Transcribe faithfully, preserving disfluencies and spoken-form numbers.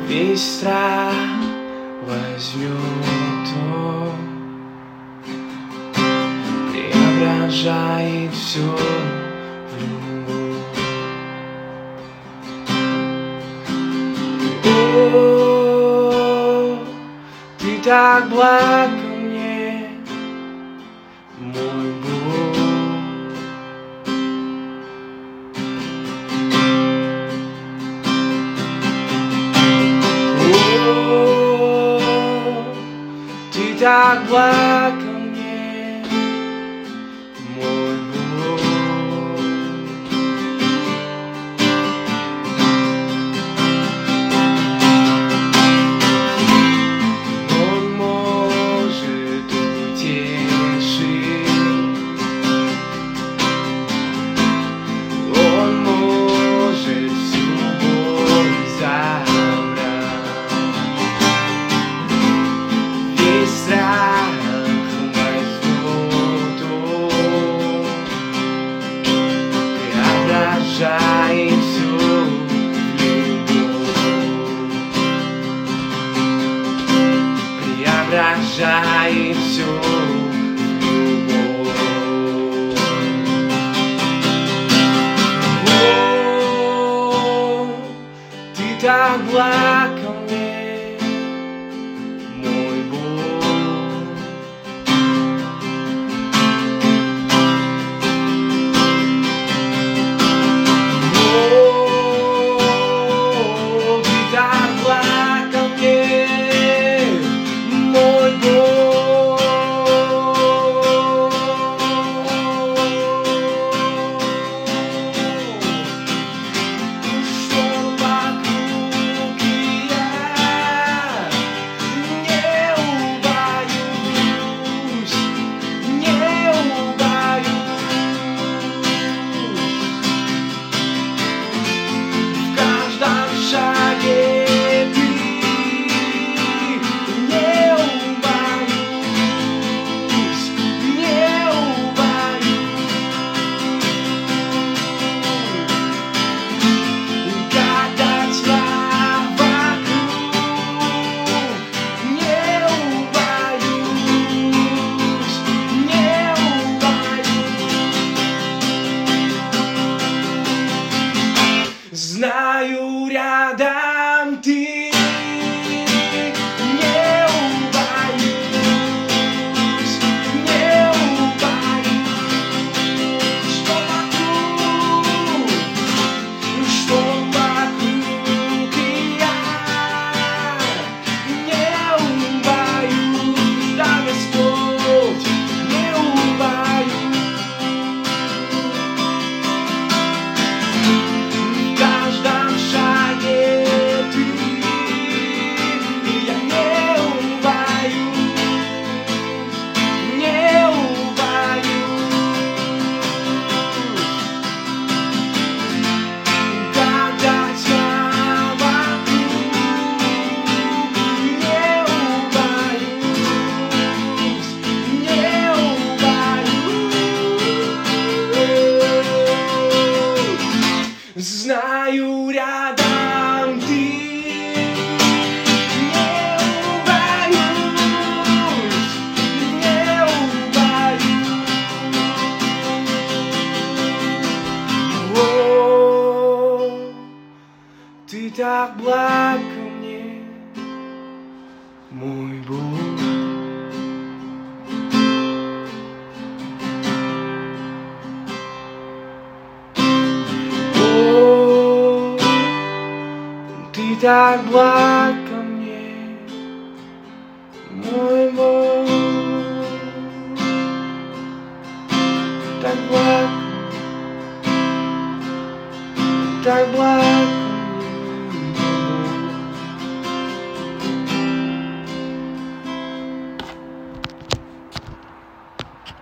Весь страх возьмет он, преображает все в любовь. О, ты так благ ко мне, мой Бог. Ты так благ ко мне, мой Бог. Он может утешить, Он может всю боль забрать. Весь страх возьмет он, преображает все в любовь, преображает все в любовь. О, ты так благ ко мне, мой Бог. О, ты так благ ко мне, мой Бог. Что вокруг и я не убоюсь, не убоюсь. В каждом шаге ты не убоюсь, не убоюсь. Когда тьма вокруг, не убоюсь, не убоюсь. Знаю, рядом ты, не убоюсь, не убоюсь. Что вокруг, что вокруг и я не убоюсь, да, Господь, не убоюсь. В каждом шаге ты, я не убоюсь, не убоюсь. Когда тьма вокруг, не убоюсь, не убоюсь. Знаю, рядом ты, не убоюсь, не убоюсь. О, ты так благ ко мне, мой Бог. О, ты так благ ко мне, мой Бог. Так благ, так благ.